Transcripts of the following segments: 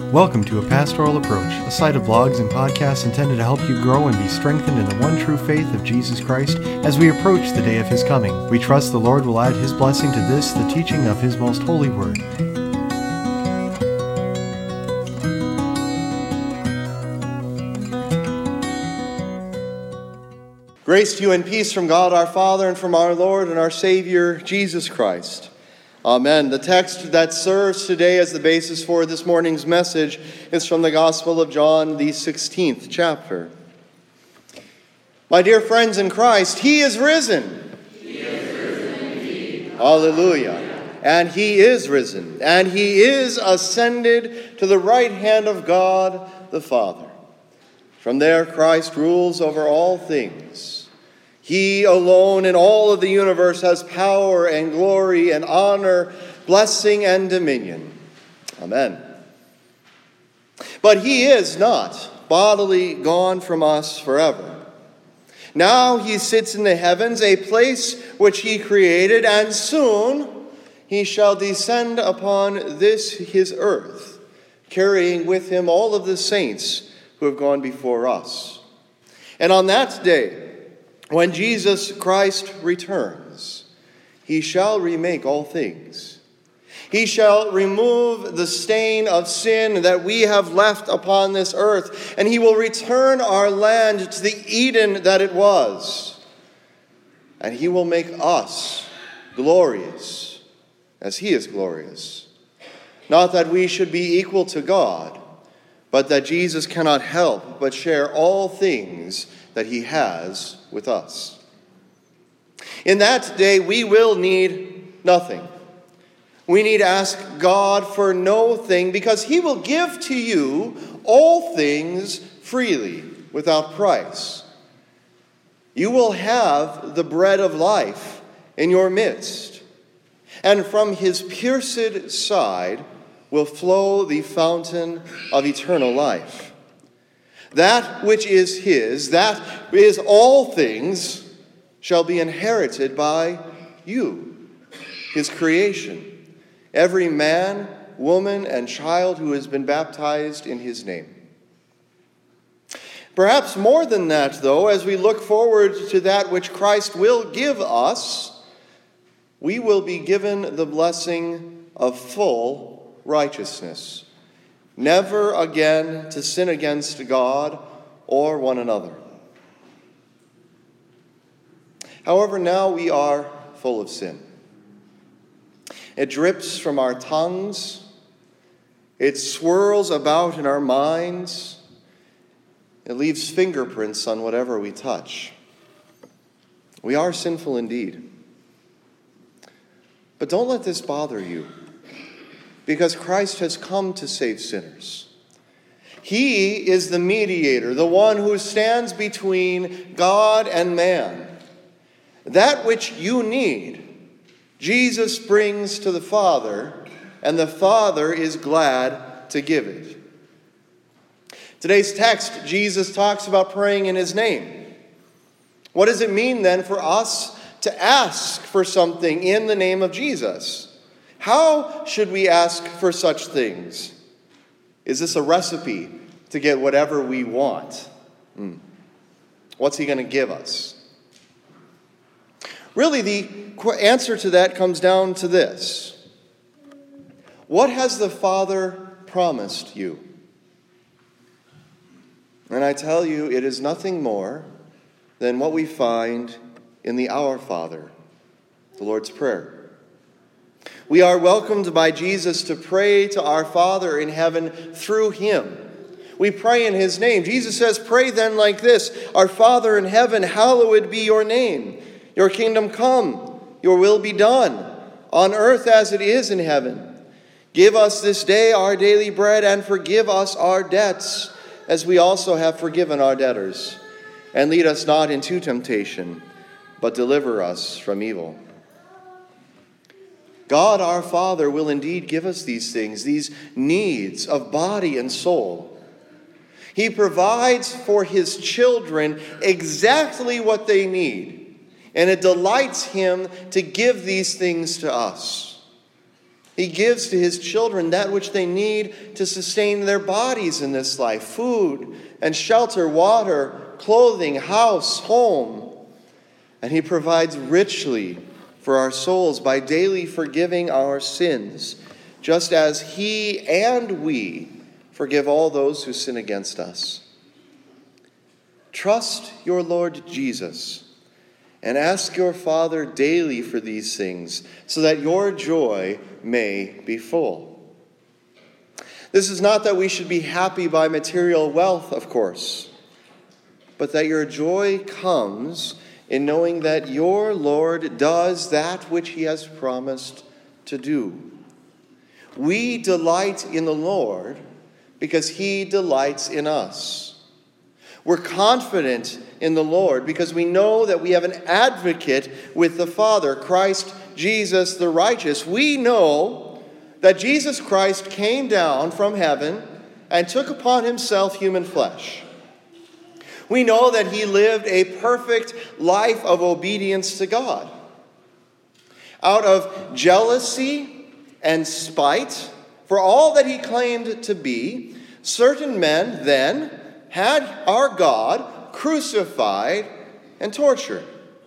Welcome to A Pastoral Approach, a site of blogs and podcasts intended to help you grow and be strengthened in the one true faith of Jesus Christ as we approach the day of His coming. We trust the Lord will add His blessing to this, the teaching of His most holy word. Grace to you and peace from God our Father and from our Lord and our Savior, Jesus Christ. Amen. The text that serves today as the basis for this morning's message is from the Gospel of John, the 16th chapter. My dear friends in Christ, He is risen. He is risen indeed. Hallelujah. And He is risen, and He is ascended to the right hand of God the Father. From there, Christ rules over all things. He alone in all of the universe has power and glory and honor, blessing and dominion. Amen. But He is not bodily gone from us forever. Now He sits in the heavens, a place which He created, and soon He shall descend upon this His earth, carrying with Him all of the saints who have gone before us. And on that day, when Jesus Christ returns, He shall remake all things. He shall remove the stain of sin that we have left upon this earth, and He will return our land to the Eden that it was. And He will make us glorious as He is glorious. Not that we should be equal to God, but that Jesus cannot help but share all things that He has with us. In that day, we will need nothing. We need ask God for no thing, because He will give to you all things freely, without price. You will have the bread of life in your midst, and from His pierced side will flow the fountain of eternal life. That which is His, that is all things, shall be inherited by you, His creation, every man, woman, and child who has been baptized in His name. Perhaps more than that, though, as we look forward to that which Christ will give us, we will be given the blessing of full righteousness, never again to sin against God or one another. However, now we are full of sin. It drips from our tongues. It swirls about in our minds. It leaves fingerprints on whatever we touch. We are sinful indeed. But don't let this bother you, because Christ has come to save sinners. He is the mediator, the one who stands between God and man. That which you need, Jesus brings to the Father, and the Father is glad to give it. Today's text, Jesus talks about praying in His name. What does it mean then for us to ask for something in the name of Jesus? How should we ask for such things? Is this a recipe to get whatever we want? What's He going to give us? Really, the answer to that comes down to this. What has the Father promised you? And I tell you, it is nothing more than what we find in the Our Father, the Lord's Prayer. We are welcomed by Jesus to pray to our Father in heaven through Him. We pray in His name. Jesus says, pray then like this: Our Father in heaven, hallowed be your name. Your kingdom come, your will be done, on earth as it is in heaven. Give us this day our daily bread, and forgive us our debts, as we also have forgiven our debtors. And lead us not into temptation, but deliver us from evil. God our Father will indeed give us these things, these needs of body and soul. He provides for His children exactly what they need, and it delights Him to give these things to us. He gives to his children that which they need to sustain their bodies in this life: food and shelter, water, clothing, house, home. And he provides richly for our souls by daily forgiving our sins, just as he and we forgive all those who sin against us. Trust your Lord Jesus and ask your Father daily for these things, so that your joy may be full. This is not that we should be happy by material wealth, of course, but that your joy comes in knowing that your Lord does that which he has promised to do. We delight in the Lord because he delights in us. We're confident in the Lord because we know that we have an advocate with the Father, Christ Jesus the righteous. We know that Jesus Christ came down from heaven and took upon himself human flesh. We know that he lived a perfect life of obedience to God. Out of jealousy and spite for all that he claimed to be, certain men then had our God crucified and tortured.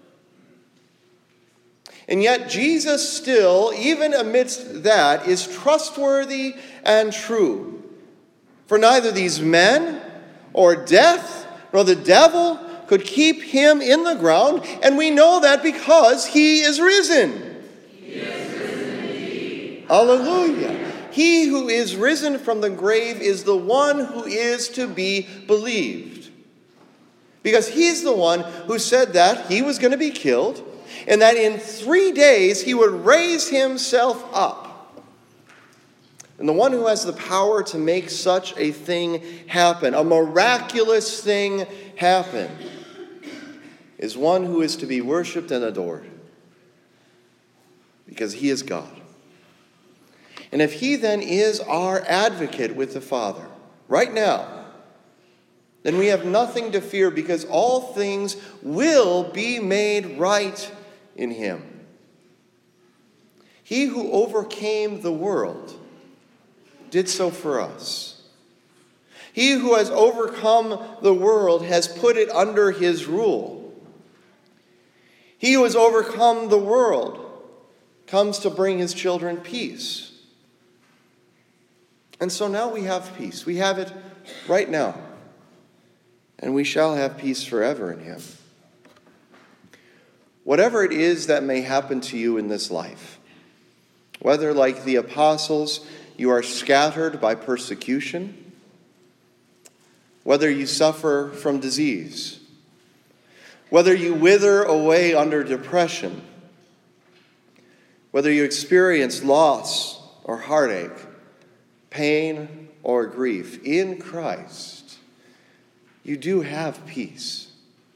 And yet Jesus still, even amidst that, is trustworthy and true. For neither these men or death nor the devil could keep him in the ground, and we know that because he is risen. He is risen indeed. Hallelujah. He who is risen from the grave is the one who is to be believed. Because he's the one who said that he was going to be killed, and that in 3 days he would raise himself up. And the one who has the power to make such a thing happen, a miraculous thing happen, is one who is to be worshipped and adored. Because he is God. And if he then is our advocate with the Father right now, then we have nothing to fear, because all things will be made right in him. He who overcame the world did so for us. He who has overcome the world has put it under his rule. He who has overcome the world comes to bring his children peace. And so now we have peace. We have it right now. And we shall have peace forever in him. Whatever it is that may happen to you in this life, whether like the apostles you are scattered by persecution, whether you suffer from disease, whether you wither away under depression, whether you experience loss or heartache, pain or grief, in Christ, you do have peace.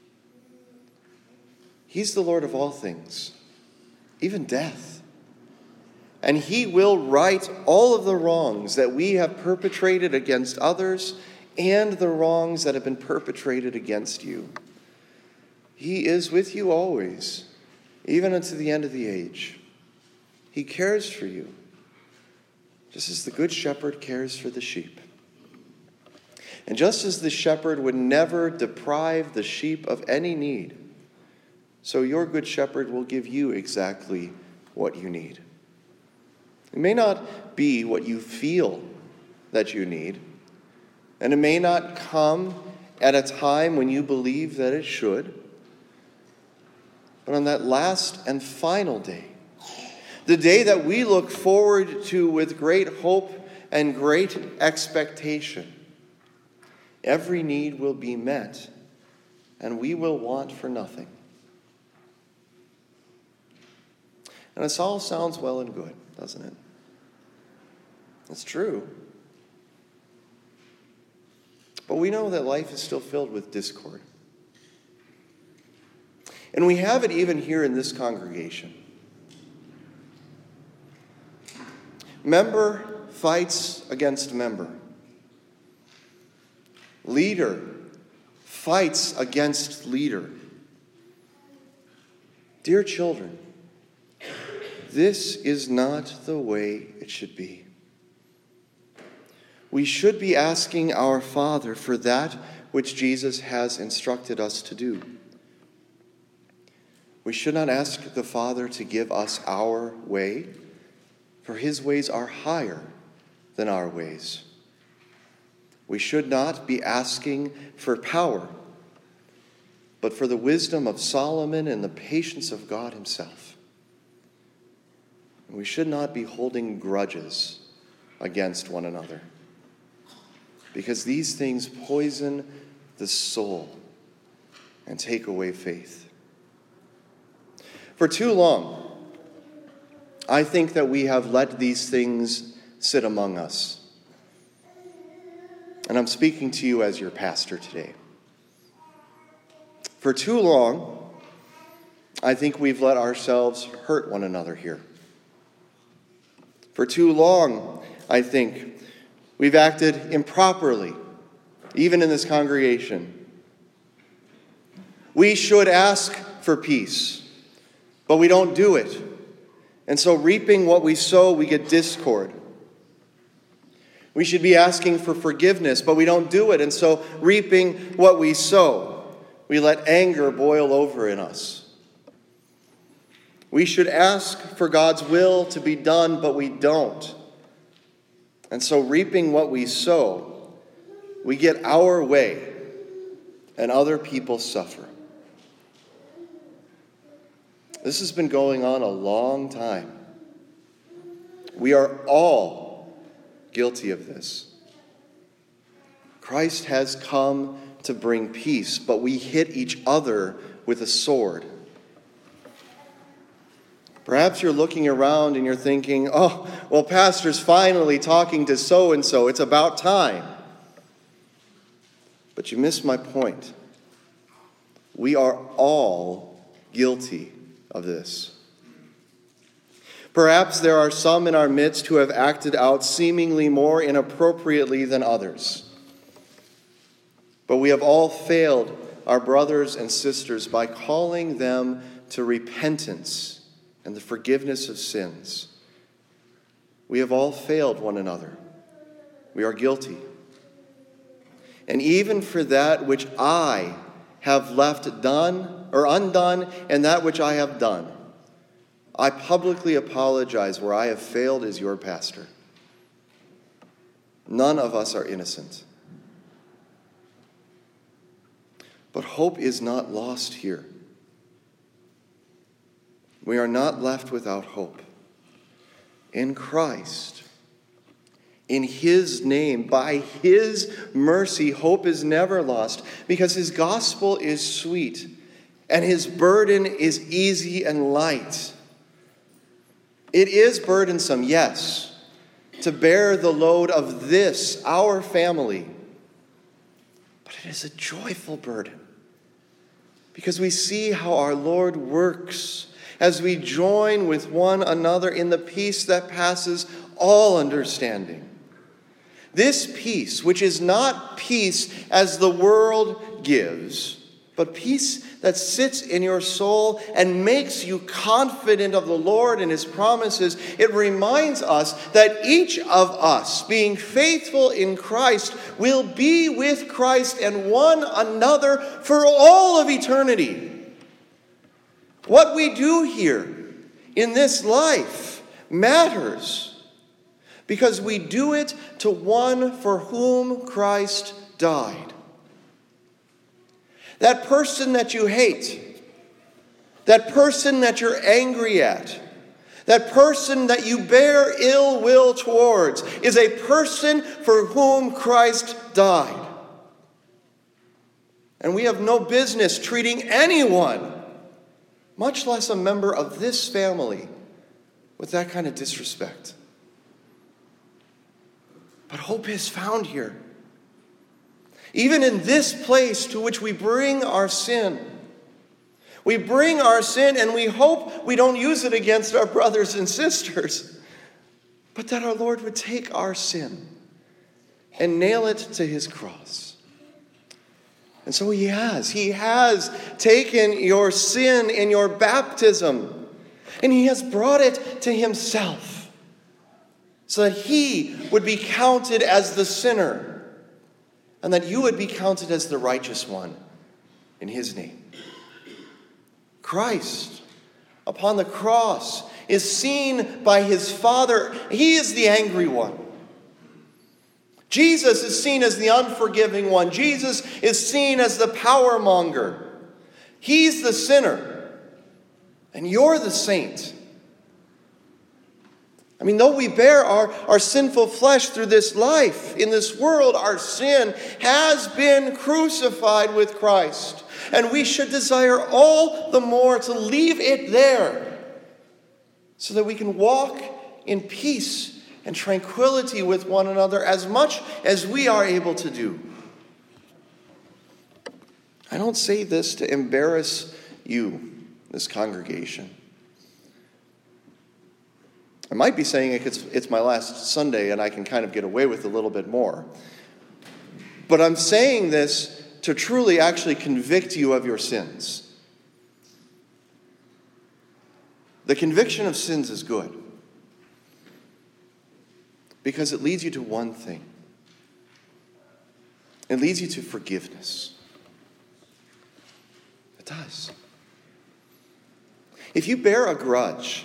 He's the Lord of all things, even death. And he will right all of the wrongs that we have perpetrated against others and the wrongs that have been perpetrated against you. He is with you always, even unto the end of the age. He cares for you, just as the good shepherd cares for the sheep. And just as the shepherd would never deprive the sheep of any need, so your good shepherd will give you exactly what you need. It may not be what you feel that you need, and it may not come at a time when you believe that it should, but on that last and final day, the day that we look forward to with great hope and great expectation, every need will be met, and we will want for nothing. And this all sounds well and good, doesn't it? It's true. But we know that life is still filled with discord. And we have it even here in this congregation. Member fights against member. Leader fights against leader. Dear children, this is not the way it should be. We should be asking our Father for that which Jesus has instructed us to do. We should not ask the Father to give us our way, for his ways are higher than our ways. We should not be asking for power, but for the wisdom of Solomon and the patience of God himself. We should not be holding grudges against one another, because these things poison the soul and take away faith. For too long, I think that we have let these things sit among us. And I'm speaking to you as your pastor today. For too long, I think we've let ourselves hurt one another here. For too long, I think we've acted improperly, even in this congregation. We should ask for peace, but we don't do it. And so reaping what we sow, we get discord. We should be asking for forgiveness, but we don't do it. And so reaping what we sow, we let anger boil over in us. We should ask for God's will to be done, but we don't. And so reaping what we sow, we get our way, and other people suffer. This has been going on a long time. We are all guilty of this. Christ has come to bring peace, but we hit each other with a sword. Perhaps you're looking around and you're thinking, oh, well, pastor's finally talking to so-and-so. It's about time. But you missed my point. We are all guilty of this. Perhaps there are some in our midst who have acted out seemingly more inappropriately than others. But we have all failed our brothers and sisters by calling them to repentance and the forgiveness of sins. We have all failed one another. We are guilty. And even for that which I have left done or undone, and that which I have done, I publicly apologize where I have failed as your pastor. None of us are innocent. But hope is not lost here. We are not left without hope. In Christ, in his name, by his mercy, hope is never lost, because his gospel is sweet and his burden is easy and light. It is burdensome, yes, to bear the load of this, our family, but it is a joyful burden, because we see how our Lord works as we join with one another in the peace that passes all understanding. This peace, which is not peace as the world gives, but peace that sits in your soul and makes you confident of the Lord and his promises, it reminds us that each of us, being faithful in Christ, will be with Christ and one another for all of eternity. What we do here in this life matters, because we do it to one for whom Christ died. That person that you hate, that person that you're angry at, that person that you bear ill will towards, is a person for whom Christ died. And we have no business treating anyone, much less a member of this family, with that kind of disrespect. But hope is found here. Even in this place to which we bring our sin. We bring our sin and we hope we don't use it against our brothers and sisters, but that our Lord would take our sin and nail it to his cross. And so he has. He has taken your sin in your baptism. And he has brought it to himself so that he would be counted as the sinner and that you would be counted as the righteous one in his name. Christ, upon the cross, is seen by his Father. He is the angry one. Jesus is seen as the unforgiving one. Jesus is seen as the power monger. He's the sinner, and you're the saint. I mean, though we bear our sinful flesh through this life, in this world, our sin has been crucified with Christ. And we should desire all the more to leave it there so that we can walk in peace and tranquility with one another as much as we are able to do. I don't say this to embarrass you, this congregation. I might be saying it's my last Sunday and I can kind of get away with a little bit more. But I'm saying this to truly actually convict you of your sins. The conviction of sins is good because it leads you to one thing. It leads you to forgiveness. It does. If you bear a grudge,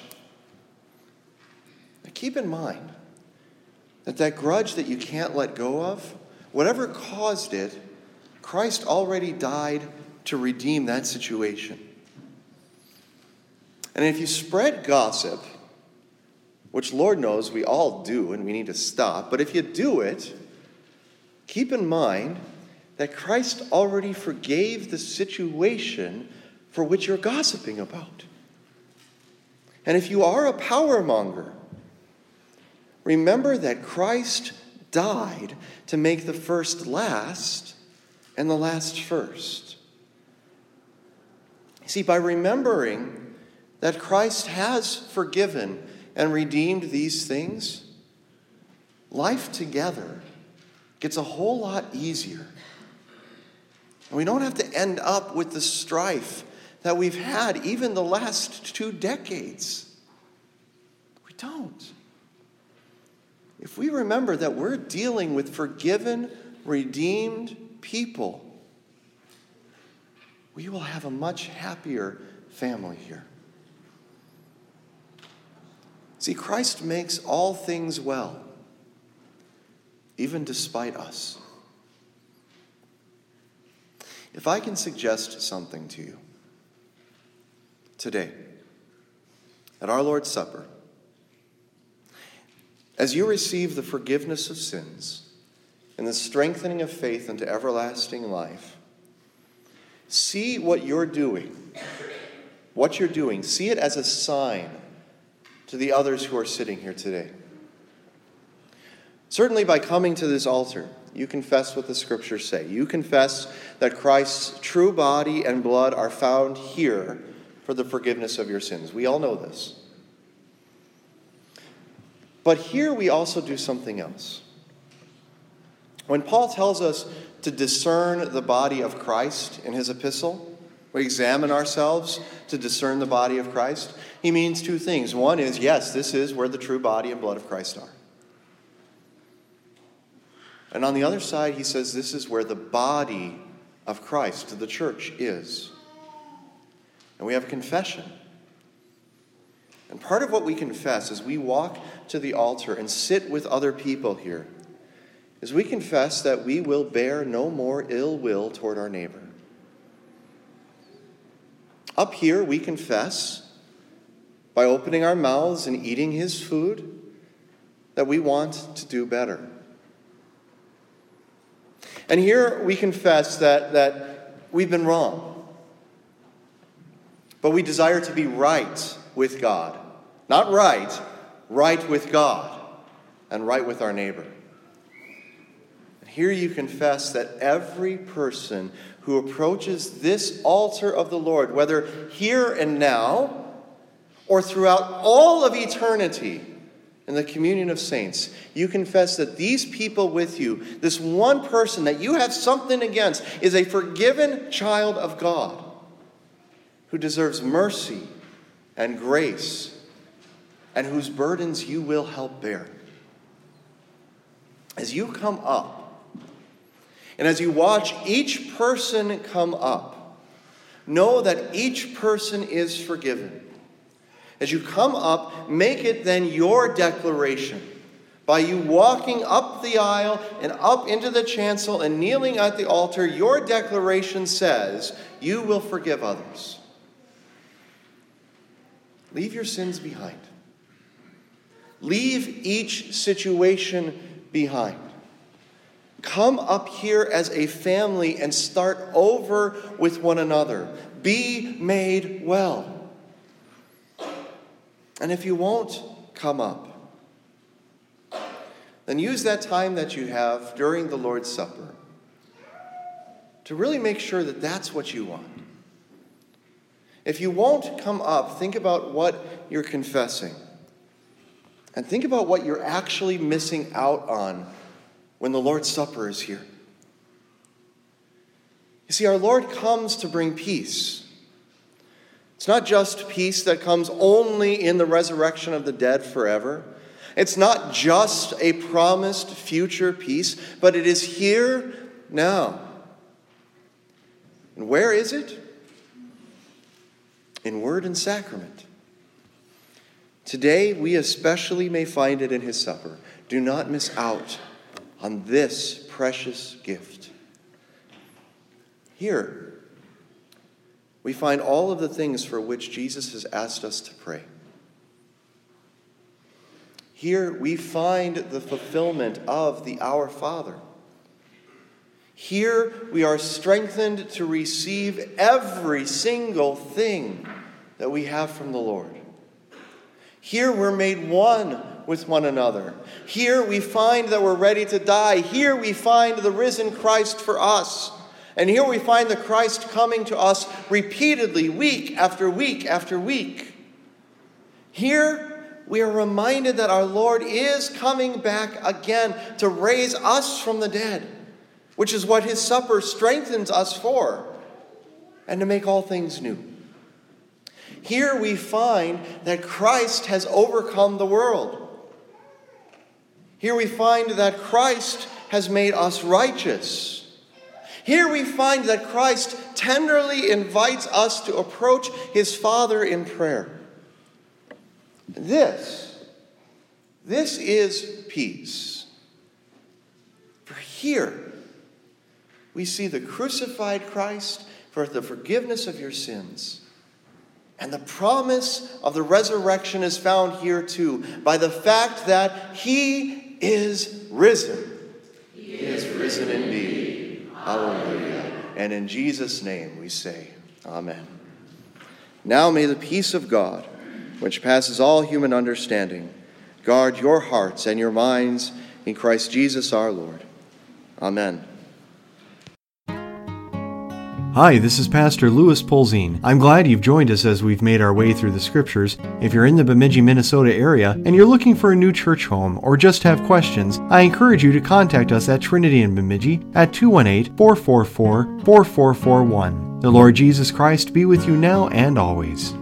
keep in mind that grudge that you can't let go of, whatever caused it, Christ already died to redeem that situation. And if you spread gossip, which Lord knows we all do and we need to stop, but if you do it, keep in mind that Christ already forgave the situation for which you're gossiping about. And if you are a power monger, remember that Christ died to make the first last and the last first. See, by remembering that Christ has forgiven and redeemed these things, life together gets a whole lot easier. And we don't have to end up with the strife that we've had even the last 2 decades. We don't. If we remember that we're dealing with forgiven, redeemed people, we will have a much happier family here. See, Christ makes all things well, even despite us. If I can suggest something to you today at our Lord's Supper, as you receive the forgiveness of sins and the strengthening of faith into everlasting life, see what you're doing. See it as a sign to the others who are sitting here today. Certainly by coming to this altar, you confess what the Scriptures say. You confess that Christ's true body and blood are found here for the forgiveness of your sins. We all know this. But here we also do something else. When Paul tells us to discern the body of Christ in his epistle, we examine ourselves to discern the body of Christ, he means 2 things. One is, yes, this is where the true body and blood of Christ are. And on the other side, he says this is where the body of Christ, the church, is. And we have a confession. And part of what we confess as we walk to the altar and sit with other people here is we confess that we will bear no more ill will toward our neighbor. Up here, we confess by opening our mouths and eating his food that we want to do better. And here we confess that we've been wrong, but we desire to be right with God. Not right with God and right with our neighbor. And here you confess that every person who approaches this altar of the Lord, whether here and now or throughout all of eternity in the communion of saints, you confess that these people with you, this one person that you have something against, is a forgiven child of God who deserves mercy and grace, and whose burdens you will help bear. As you come up, and as you watch each person come up, know that each person is forgiven. As you come up, make it then your declaration by you walking up the aisle and up into the chancel and kneeling at the altar. Your declaration says you will forgive others. Leave your sins behind. Leave each situation behind. Come up here as a family and start over with one another. Be made well. And if you won't come up, then use that time that you have during the Lord's Supper to really make sure that that's what you want. If you won't come up, think about what you're confessing. And think about what you're actually missing out on when the Lord's Supper is here. You see, our Lord comes to bring peace. It's not just peace that comes only in the resurrection of the dead forever. It's not just a promised future peace, but it is here now. And where is it? In word and sacrament. Today, we especially may find it in his supper. Do not miss out on this precious gift. Here, we find all of the things for which Jesus has asked us to pray. Here we find the fulfillment of the Our Father. Here we are strengthened to receive every single thing that we have from the Lord. Here we're made one with one another. Here we find that we're ready to die. Here we find the risen Christ for us. And here we find the Christ coming to us repeatedly, week after week after week. Here we are reminded that our Lord is coming back again to raise us from the dead, which is what his supper strengthens us for, and to make all things new. Here we find that Christ has overcome the world. Here we find that Christ has made us righteous. Here we find that Christ tenderly invites us to approach his Father in prayer. This is peace. For here we see the crucified Christ for the forgiveness of your sins. And the promise of the resurrection is found here too, by the fact that he is risen. He is risen indeed. Hallelujah. And in Jesus' name we say, Amen. Now may the peace of God, which passes all human understanding, guard your hearts and your minds in Christ Jesus our Lord. Amen. Hi, this is Pastor Louis Polzine. I'm glad you've joined us as we've made our way through the Scriptures. If you're in the Bemidji, Minnesota area and you're looking for a new church home or just have questions, I encourage you to contact us at Trinity in Bemidji at 218-444-4441. The Lord Jesus Christ be with you now and always.